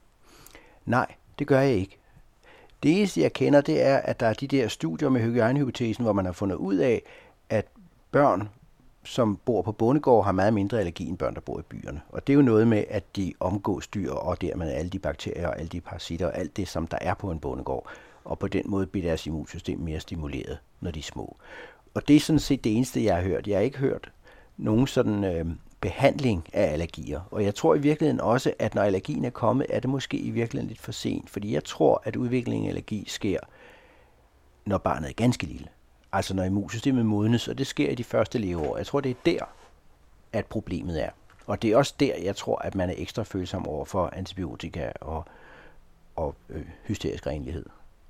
Nej, det gør jeg ikke. Det eneste, jeg kender, det er, at der er de der studier med hygiejnehypotesen, hvor man har fundet ud af, at børn, som bor på bondegård, har meget mindre allergi end børn, der bor i byerne. Og det er jo noget med, at de omgås dyr, og dermed alle de bakterier og alle de parasitter og alt det, som der er på en bondegård. Og på den måde bliver deres immunsystem mere stimuleret, når de er små. Og det er sådan set det eneste, jeg har hørt. Jeg har ikke hørt nogen sådan øh, behandling af allergier. Og jeg tror i virkeligheden også, at når allergien er kommet, er det måske i virkeligheden lidt for sent. Fordi jeg tror, at udviklingen af allergi sker, når barnet er ganske lille. Altså når immunsystemet modnes, og det sker i de første leveår. Jeg tror, det er der, at problemet er. Og det er også der, jeg tror, at man er ekstra følsom over for antibiotika og, og øh, hysterisk renlighed.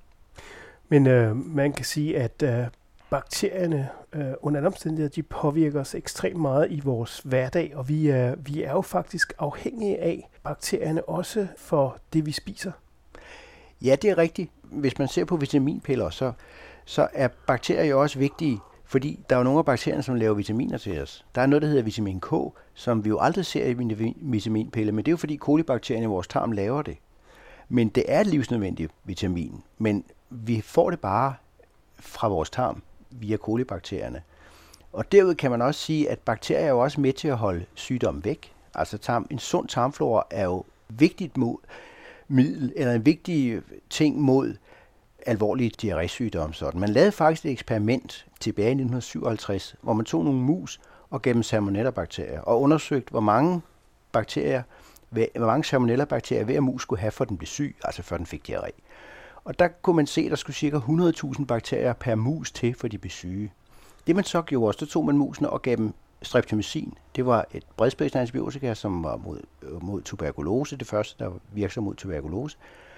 Men øh, man kan sige, at øh, bakterierne øh, under alle omstændigheder, de påvirker os ekstremt meget i vores hverdag, og vi er, vi er jo faktisk afhængige af bakterierne også for det, vi spiser. Ja, det er rigtigt. Hvis man ser på vitaminpiller, så, så er bakterier jo også vigtige, fordi der er jo nogle af bakterierne, som laver vitaminer til os. Der er noget, der hedder vitamin K, som vi jo aldrig ser i vitaminpiller, men det er jo fordi kolibakterierne i vores tarm laver det. Men det er et livsnødvendigt vitamin, men vi får det bare fra vores tarm via kolibakterierne. Og derud kan man også sige, at bakterier er jo også med til at holde sygdom væk. Altså tarm, en sund tarmflora er jo vigtigt mod middel, eller en vigtig ting mod alvorlige diarrésygdomme. Sådan. Man lavede faktisk et eksperiment tilbage i nitten syvoghalvtreds, hvor man tog nogle mus og gav dem salmonella-bakterier, og undersøgte, hvor mange bakterier, hvor mange salmonella-bakterier hver mus skulle have, for den blev syg, altså før den fik diarré. Og der kunne man se, at der skulle ca. hundrede tusind bakterier per mus til, for de blev syge. Det man så gjorde, så tog man musene og gav dem streptomycin. Det var et bredspektret antibiotika, som var mod, mod tuberkulose, det første, der virkede mod tuberkulose.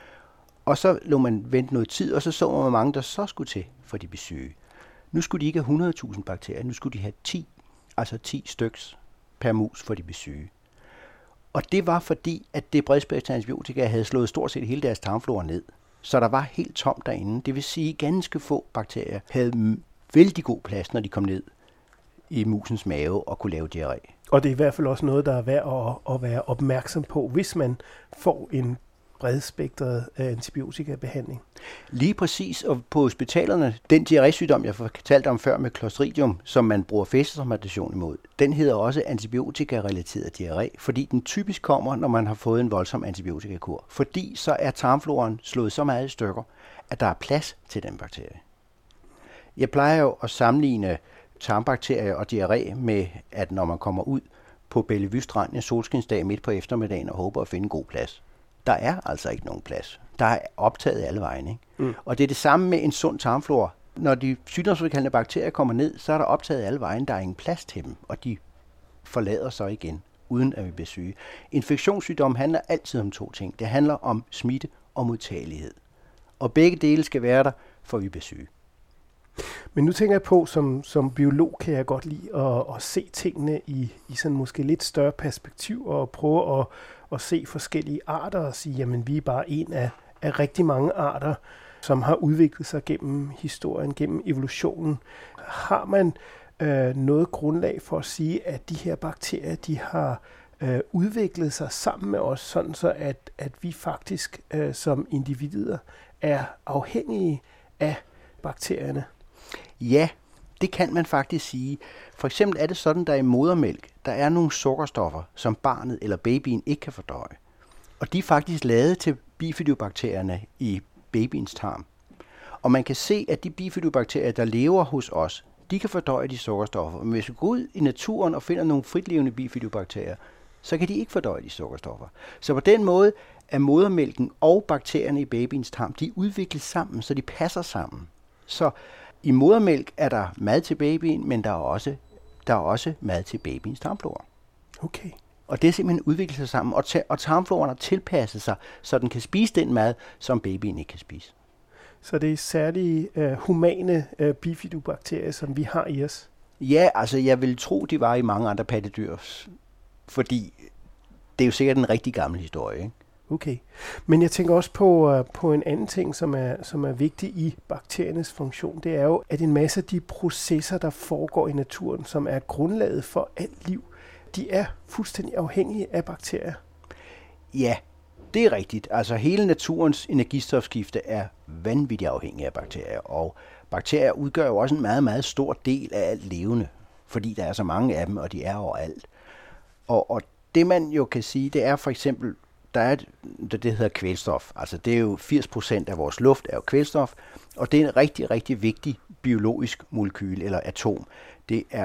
Og så lå man vente noget tid, og så så man, hvor mange der så skulle til, for de blev syge. Nu skulle de ikke have hundrede tusind bakterier, nu skulle de have ti, altså ti styks per mus, for de blev syge. Og det var fordi, at det bredspektret antibiotika havde slået stort set hele deres tarmflora ned. Så der var helt tomt derinde. Det vil sige, at ganske få bakterier havde vældig god plads, når de kom ned i musens mave og kunne lave diarré. Og det er i hvert fald også noget, der er værd at, at være opmærksom på, hvis man får en bredspektret antibiotikabehandling. Lige præcis, og på hospitalerne, den diarrésygdom, jeg fortalte om før med Clostridium, som man bruger fæstesformation imod, den hedder også antibiotika-relateret diarré, fordi den typisk kommer, når man har fået en voldsom antibiotikakur. Fordi så er tarmfloren slået så meget i stykker, at der er plads til den bakterie. Jeg plejer jo at sammenligne tarmbakterier og diarré med, at når man kommer ud på Bellevue Strand en solskinsdag midt på eftermiddagen og håber at finde en god plads. Der er altså ikke nogen plads. Der er optaget alle vejen. Ikke? Mm. Og det er det samme med en sund tarmflora. Når de sygdomsfremkaldende bakterier kommer ned, så er der optaget alle vejen, der er ingen plads til dem, og de forlader så igen, uden at vi bliver syge. Infektionssygdom handler altid om to ting. Det handler om smitte og modtagelighed. Og begge dele skal være der, for vi bliver syge. Men nu tænker jeg på, som, som biolog kan jeg godt lide at, at se tingene i, i sådan måske lidt større perspektiv, og prøve at, at se forskellige arter og sige, jamen vi er bare en af, af rigtig mange arter, som har udviklet sig gennem historien, gennem evolutionen. Har man øh, noget grundlag for at sige, at de her bakterier, de har øh, udviklet sig sammen med os, sådan så at, at vi faktisk øh, som individer er afhængige af bakterierne? Ja, det kan man faktisk sige. For eksempel er det sådan, der i modermælk, der er nogle sukkerstoffer, som barnet eller babyen ikke kan fordøje. Og de er faktisk lavet til bifidobakterierne i babyens tarm. Og man kan se, at de bifidobakterier, der lever hos os, de kan fordøje de sukkerstoffer. Men hvis vi går ud i naturen og finder nogle fritlevende bifidobakterier, så kan de ikke fordøje de sukkerstoffer. Så på den måde er modermælken og bakterierne i babyens tarm, de udvikles sammen, så de passer sammen. Så i modermælk er der mad til babyen, men der er også, der er også mad til babyens tarmflora. Okay. Og det er simpelthen udviklet sig sammen, og, ta- og tarmfloraen har tilpasset sig, så den kan spise den mad, som babyen ikke kan spise. Så det er særlige uh, humane uh, bifidobakterier, som vi har i os? Ja, altså jeg vil tro, de var i mange andre pattedyr, fordi det er jo sikkert en rigtig gammel historie, ikke? Okay. Men jeg tænker også på, uh, på en anden ting, som er, som er vigtig i bakteriernes funktion. Det er jo, at en masse af de processer, der foregår i naturen, som er grundlaget for alt liv, de er fuldstændig afhængige af bakterier. Ja, det er rigtigt. Altså hele naturens energistofskifte er vanvittigt afhængig af bakterier, og bakterier udgør jo også en meget, meget stor del af alt levende, fordi der er så mange af dem, og de er overalt. Og, og det man jo kan sige, det er for eksempel, der er det, det hedder kvælstof. Altså det er jo firs procent af vores luft er jo kvælstof, og det er en rigtig, rigtig vigtig biologisk molekyle eller atom. Det er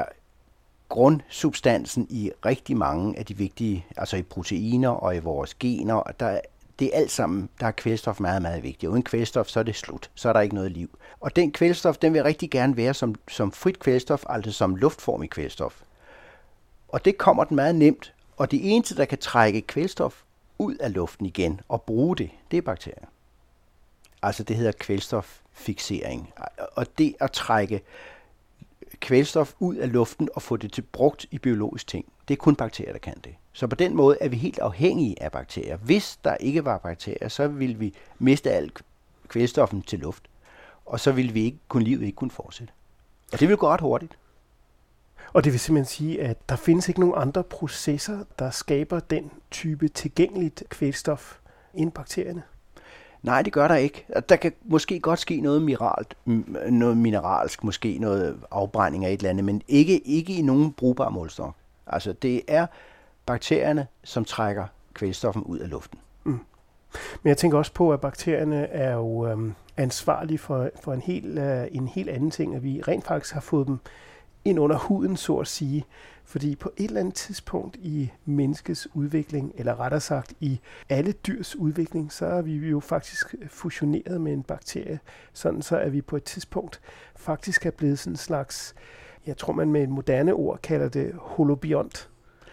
grundsubstansen i rigtig mange af de vigtige, altså i proteiner og i vores gener. Der, det er alt sammen, der er kvælstof meget, meget vigtigt. Uden kvælstof, så er det slut. Så er der ikke noget liv. Og den kvælstof, den vil rigtig gerne være som, som frit kvælstof, altså som luftformig kvælstof. Og det kommer den meget nemt. Og det eneste, der kan trække kvælstof ud af luften igen og bruge det, det er bakterier. Altså det hedder kvælstoffiksering. Og det at trække kvælstof ud af luften og få det til brugt i biologisk ting, det er kun bakterier, der kan det. Så på den måde er vi helt afhængige af bakterier. Hvis der ikke var bakterier, så ville vi miste al kvælstoffen til luft, og så ville vi ikke kunne livet ikke kunne fortsætte. Og det vil gå ret hurtigt. Og det vil simpelthen sige, at der findes ikke nogen andre processer, der skaber den type tilgængeligt kvælstof end bakterierne? Nej, det gør der ikke. Der kan måske godt ske noget mineralt, noget mineralsk, måske noget afbrænding af et eller andet, men ikke, ikke i nogen brugbar målstok. Altså det er bakterierne, som trækker kvælstoffen ud af luften. Mm. Men jeg tænker også på, at bakterierne er jo øhm, ansvarlige for, for en, hel, øh, en helt anden ting, at vi rent faktisk har fået dem ind under huden, så at sige. Fordi på et eller andet tidspunkt i menneskets udvikling, eller rettere sagt i alle dyrs udvikling, så er vi jo faktisk fusioneret med en bakterie, sådan så at vi på et tidspunkt faktisk er blevet sådan en slags, jeg tror man med et moderne ord kalder det holobiont.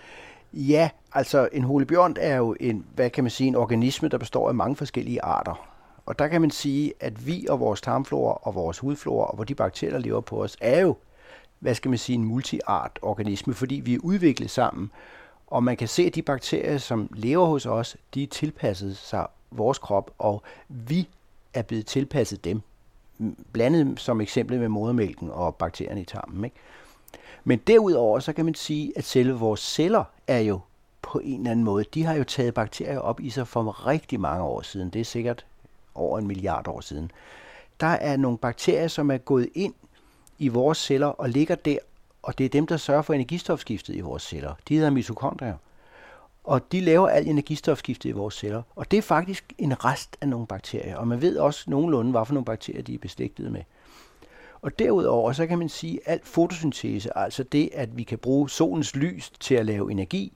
Ja, altså en holobiont er jo en, hvad kan man sige, en organisme, der består af mange forskellige arter. Og der kan man sige, at vi og vores tarmflora og vores hudflora og hvor de bakterier, der lever på os, er jo hvad skal man sige, en multiart organisme, fordi vi er udviklet sammen. Og man kan se, at de bakterier, som lever hos os, de er tilpasset sig vores krop, og vi er blevet tilpasset dem. Blandet som eksempel med modermælken og bakterierne i tarmen. Ikke? Men derudover, så kan man sige, at selve vores celler er jo på en eller anden måde, de har jo taget bakterier op i sig for rigtig mange år siden. Det er sikkert over en milliard år siden. Der er nogle bakterier, som er gået ind i vores celler og ligger der, og det er dem, der sørger for energistofskiftet i vores celler. De hedder mitokondrier. Og de laver al energistofskiftet i vores celler. Og det er faktisk en rest af nogle bakterier. Og man ved også nogenlunde, hvad for nogle bakterier, de er beslægtet med. Og derudover, så kan man sige, at al fotosyntese, altså det, at vi kan bruge solens lys til at lave energi,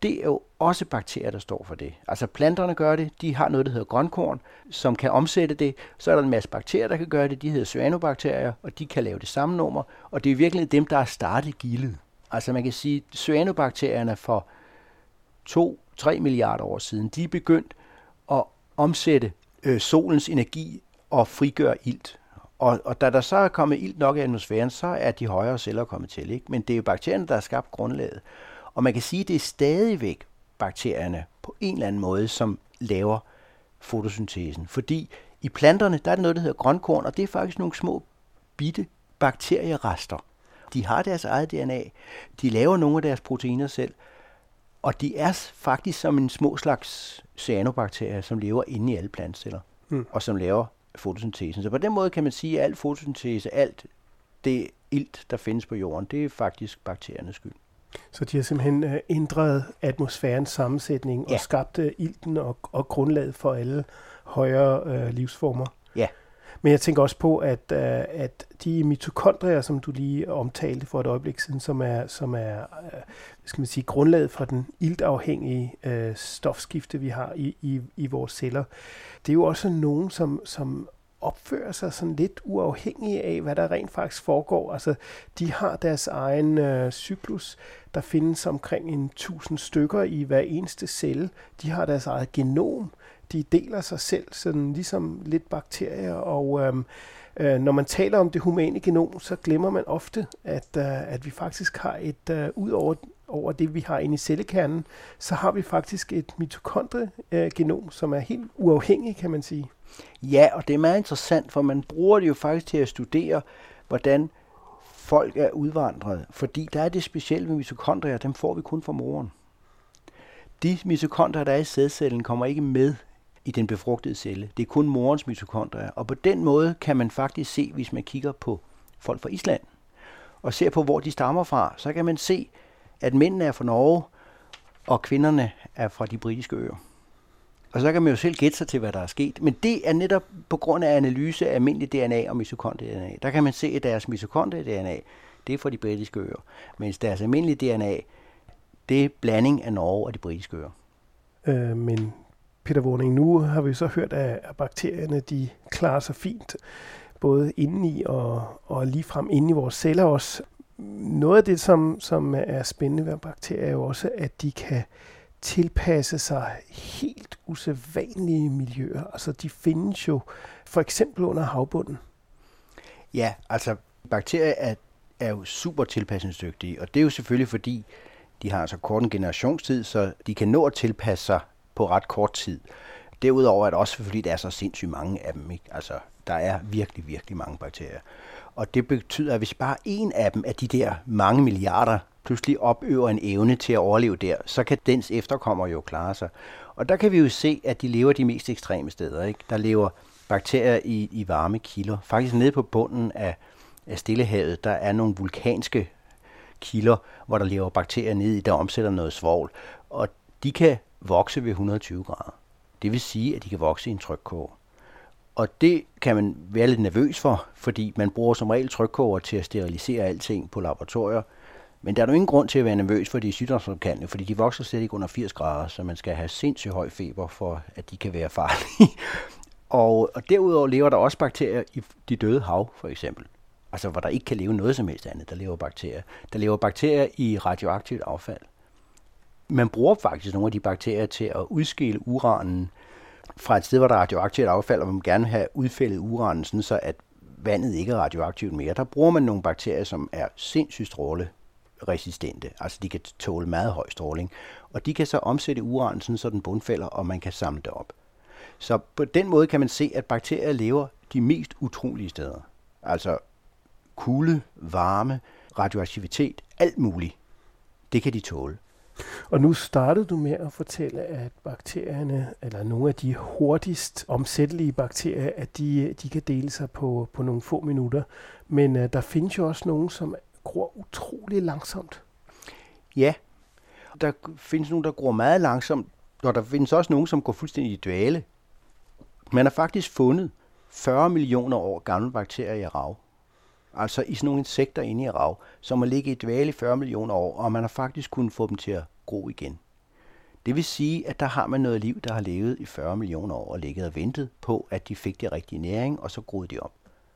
det er jo også bakterier, der står for det. Altså planterne gør det, de har noget, der hedder grønkorn, som kan omsætte det. Så er der en masse bakterier, der kan gøre det, de hedder cyanobakterier, og de kan lave det samme nummer. Og det er virkelig dem, der har startet gildet. Altså man kan sige, at cyanobakterierne for to til tre milliarder år siden, de er begyndt at omsætte øh, solens energi og frigøre ilt. Og, og da der så er kommet ilt nok i atmosfæren, så er de højere celler kommet til. Ikke? Men det er jo bakterierne, der har skabt grundlaget. Og man kan sige, at det er stadigvæk bakterierne på en eller anden måde, som laver fotosyntesen. Fordi i planterne, der er det noget, der hedder grønkorn, og det er faktisk nogle små bitte bakterierester. De har deres eget D N A, de laver nogle af deres proteiner selv, og de er faktisk som en små slags cyanobakterier, som lever inde i alle plantceller, mm. og som laver fotosyntesen. Så på den måde kan man sige, at al fotosyntese, alt det ilt, der findes på jorden, det er faktisk bakteriernes skyld. Så de har simpelthen øh, ændret atmosfærens sammensætning ja. og skabt øh, ilten og, og grundlaget for alle højere øh, livsformer. Ja. Men jeg tænker også på, at, øh, at de mitokondrier, som du lige omtalte for et øjeblik siden, som er, som er øh, skal man sige, grundlaget for den iltafhængige øh, stofskifte, vi har i, i, i vores celler, det er jo også nogen, som, som opfører sig sådan lidt uafhængige af, hvad der rent faktisk foregår. Altså, de har deres egen øh, cyklus. Der findes omkring en tusind stykker i hver eneste celle. De har deres eget genom. De deler sig selv, sådan ligesom lidt bakterier. Og øhm, øh, når man taler om det humane genom, så glemmer man ofte, at, øh, at vi faktisk har et, øh, ud over, over det, vi har inde i cellekernen, så har vi faktisk et mitokondrie-genom, som er helt uafhængigt, kan man sige. Ja, og det er meget interessant, for man bruger det jo faktisk til at studere, hvordan folk er udvandret. Fordi der er det specielle med mitokondrier, dem får vi kun fra moren. De mitokondrier, der er i sædcellen, kommer ikke med i den befrugtede celle. Det er kun morens mitokondrier. Og på den måde kan man faktisk se, hvis man kigger på folk fra Island, og ser på, hvor de stammer fra, så kan man se, at mændene er fra Norge, og kvinderne er fra de britiske øer. Og så kan man jo selv gætte sig til, hvad der er sket. Men det er netop på grund af analyse af almindelig D N A og mitokondrie-D N A. Der kan man se, at deres mitokondrie-D N A, det er fra de britiske øer. Mens deres almindelige D N A, det er blanding af Norge og de britiske øer. Øh, men Peter Worning, nu har vi så hørt, at bakterierne de klarer sig fint, både indeni og, og ligefrem inde i vores celler også. Noget af det, som, som er spændende ved bakterier, er jo også, at de kan tilpasse sig helt usædvanlige miljøer. Altså, de findes jo for eksempel under havbunden. Ja, altså bakterier er, er jo super tilpasningsdygtige, og det er jo selvfølgelig fordi, de har så kort en generationstid, så de kan nå at tilpasse sig på ret kort tid. Derudover er det også fordi, der er så sindssygt mange af dem. Ikke? Altså, der er virkelig, virkelig mange bakterier. Og det betyder, at hvis bare en af dem af de der mange milliarder pludselig opøver en evne til at overleve der, så kan dens efterkommere jo klare sig. Og der kan vi jo se, at de lever de mest ekstreme steder. Ikke? Der lever bakterier i, i varme kilder. Faktisk nede på bunden af, af Stillehavet, der er nogle vulkanske kilder, hvor der lever bakterier nede i, der omsætter noget svovl. Og de kan vokse ved et hundrede og tyve grader. Det vil sige, at de kan vokse i en trykkoger. Og det kan man være lidt nervøs for, fordi man bruger som regel trykkoger til at sterilisere alting på laboratorier. Men der er jo ingen grund til at være nervøs for de sygdomsfremkaldende, fordi de vokser slet ikke under firs grader, så man skal have sindssygt høj feber for, at de kan være farlige. og, og derudover lever der også bakterier i de døde hav, for eksempel. Altså, hvor der ikke kan leve noget som helst andet, der lever bakterier. Der lever bakterier i radioaktivt affald. Man bruger faktisk nogle af de bakterier til at udskille uranen fra et sted, hvor der er radioaktivt affald, og man gerne vil have udfældet uranen, sådan så at vandet ikke er radioaktivt mere. Der bruger man nogle bakterier, som er sindssygt stråleresistente. Altså, de kan tåle meget høj stråling. Og de kan så omsætte uranen, sådan så den bundfælder, og man kan samle det op. Så på den måde kan man se, at bakterier lever de mest utrolige steder. Altså kulde, varme, radioaktivitet, alt muligt. Det kan de tåle. Og nu startede du med at fortælle, at bakterierne, eller nogle af de hurtigst omsættelige bakterier, at de, de kan dele sig på, på nogle få minutter. Men uh, der findes jo også nogle, som gror utrolig langsomt. Ja, der findes nogle, der gror meget langsomt, og der findes også nogle, som går fuldstændig i dvale. Man har faktisk fundet fyrre millioner år gamle bakterier i rav. Altså i sådan nogle insekter inde i rav, som har ligget i dvale i fyrre millioner år, og man har faktisk kunnet få dem til at gro igen. Det vil sige, at der har man noget liv, der har levet i fyrre millioner år og ligget og ventet på, at de fik det rigtige næring, og så groede de op.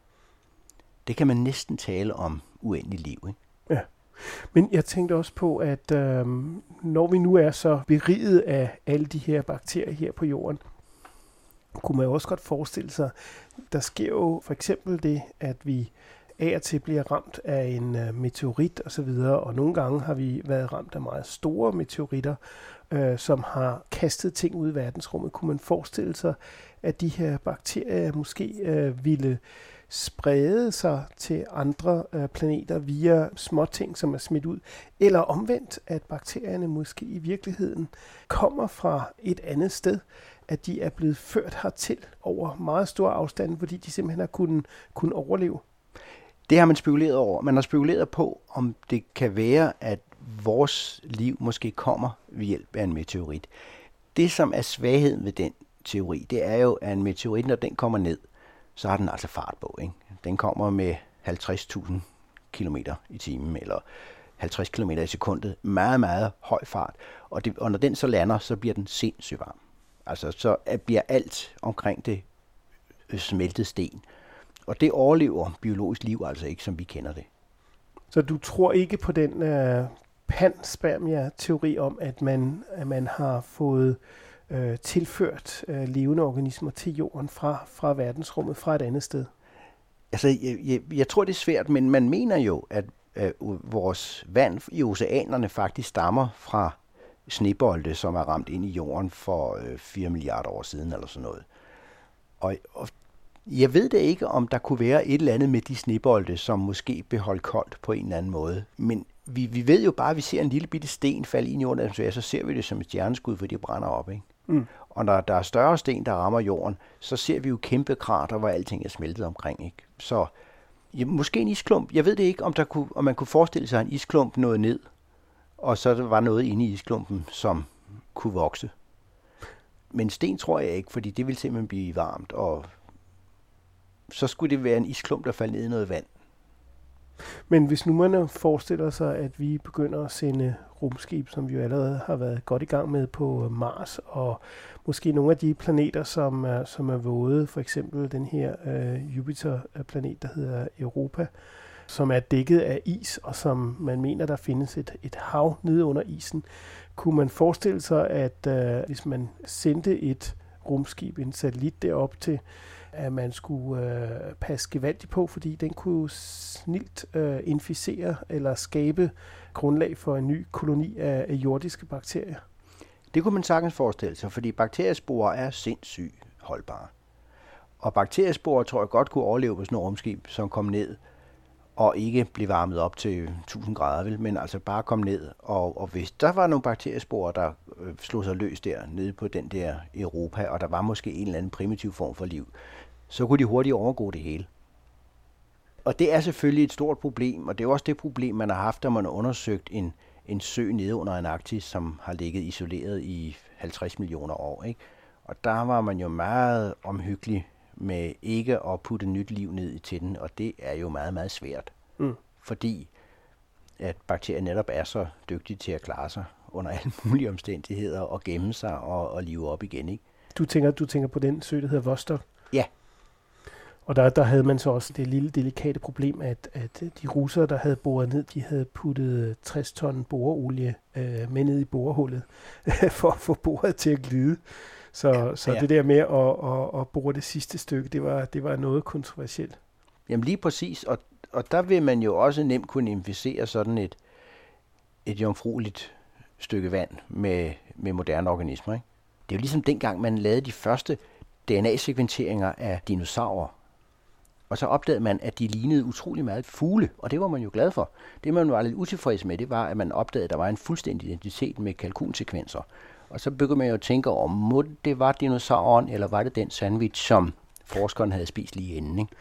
Det kan man næsten tale om uendelig liv, ikke? Ja, men jeg tænkte også på, at øh, når vi nu er så beriget af alle de her bakterier her på jorden, kunne man jo også godt forestille sig, der sker jo for eksempel det, at vi af og til bliver ramt af en uh, meteorit og så videre, og nogle gange har vi været ramt af meget store meteoritter, øh, som har kastet ting ud i verdensrummet. Kunne man forestille sig, at de her bakterier måske øh, ville sprede sig til andre øh, planeter via småting, som er smidt ud, eller omvendt, at bakterierne måske i virkeligheden kommer fra et andet sted, at de er blevet ført hertil over meget store afstande, fordi de simpelthen har kunnet, kunnet overleve? Det har man spekuleret over. Man har spekuleret på, om det kan være, at vores liv måske kommer ved hjælp af en meteorit. Det, som er svagheden ved den teori, det er jo, at en meteorit, når den kommer ned, så har den altså fart på, ikke? Den kommer med halvtreds tusind kilometer i timen, eller halvtreds kilometer i sekundet. Meget, meget høj fart. Og, det, og når den så lander, så bliver den sindssygt varm. Altså, så bliver alt omkring det smeltet sten. Og det overlever biologisk liv altså ikke, som vi kender det. Så du tror ikke på den uh, panspermia-teori om, at man, at man har fået uh, tilført uh, levende organismer til jorden fra, fra verdensrummet, fra et andet sted? Altså, jeg, jeg, jeg tror, det er svært, men man mener jo, at uh, vores vand i oceanerne faktisk stammer fra snebolde, som er ramt ind i jorden for uh, fire milliarder år siden, eller sådan noget. Og, og jeg ved da ikke, om der kunne være et eller andet med de snebolde, som måske beholdt koldt på en eller anden måde. Men vi, vi ved jo bare, at vi ser en lille bitte sten falde ind i jorden, så ser vi det som et stjerneskud, for de brænder op, ikke? Mm. Og når der er større sten, der rammer jorden, så ser vi jo kæmpe krater, hvor alting er smeltet omkring, ikke? Så ja, måske en isklump. Jeg ved det ikke, om, der kunne, om man kunne forestille sig, at en isklump nåede ned, og så var noget inde i isklumpen, som kunne vokse. Men sten tror jeg ikke, fordi det vil simpelthen blive varmt, og så skulle det være en isklump, der faldt ned i noget vand. Men hvis nu man forestiller sig, at vi begynder at sende rumskib, som vi jo allerede har været godt i gang med på Mars, og måske nogle af de planeter, som er, som er våde, for eksempel den her øh, Jupiter-planet, der hedder Europa, som er dækket af is, og som man mener, der findes et, et hav nede under isen. Kunne man forestille sig, at øh, hvis man sendte et rumskib, en satellit derop til, at man skulle øh, passe gevaldigt på, fordi den kunne snilt øh, inficere eller skabe grundlag for en ny koloni af, af jordiske bakterier? Det kunne man sagtens forestille sig, fordi bakteriesporer er sindssygt holdbare. Og bakteriesporer tror jeg godt kunne overleve på sådan et rumskib, som kom ned og ikke blev varmet op til tusind grader, vel, men altså bare kom ned. Og, og hvis der var nogle bakteriesporer, der øh, slog sig løs der nede på den der Europa, og der var måske en eller anden primitiv form for liv, så kunne de hurtigt overgå det hele. Og det er selvfølgelig et stort problem, og det er også det problem, man har haft, da man har undersøgt en, en sø nede under Antarktis, som har ligget isoleret i halvtreds millioner år, ikke? Og der var man jo meget omhyggelig med ikke at putte nyt liv ned til den, og det er jo meget, meget svært. Mm. Fordi at bakterier netop er så dygtige til at klare sig under alle mulige omstændigheder og gemme sig og, og live op igen, ikke? Du tænker, du tænker på den sø, der hedder Vostok? Ja. Og der, der havde man så også det lille delikate problem, at, at de russere, der havde boret ned, de havde puttet tres ton boreolie øh, med ned i borehullet for at få boret til at glide. Så, ja, så ja. Det der med at, at, at bore det sidste stykke, det var, det var noget kontroversielt. Jamen lige præcis, og, og der vil man jo også nemt kunne inficere sådan et, et jomfrueligt stykke vand med, med moderne organismer, ikke? Det er jo ligesom dengang, man lavede de første D N A-sekventeringer af dinosaurer. Og så opdagede man, at de lignede utrolig meget fugle, og det var man jo glad for. Det, man var lidt utilfreds med, det var, at man opdagede, at der var en fuldstændig identitet med kalkunsekvenser. Og så begyndte man jo at tænke over, må det var dinosauren, eller var det den sandwich, som forskeren havde spist lige inden, ikke?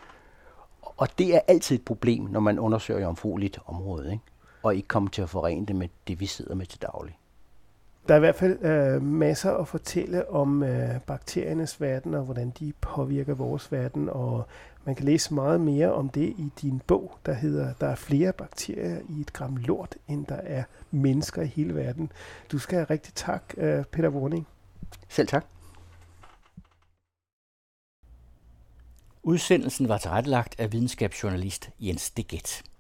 Og det er altid et problem, når man undersøger jomfrueligt område, ikke? Og ikke kommer til at forene det med det, vi sidder med til daglig. Der er i hvert fald øh, masser at fortælle om øh, bakteriernes verden, og hvordan de påvirker vores verden, og man kan læse meget mere om det i din bog, der hedder Der er flere bakterier i et gram lort, end der er mennesker i hele verden. Du skal have rigtig tak, øh, Peter Worning. Selv tak. Udsendelsen var tilrettelagt af videnskabsjournalist Jens Deget.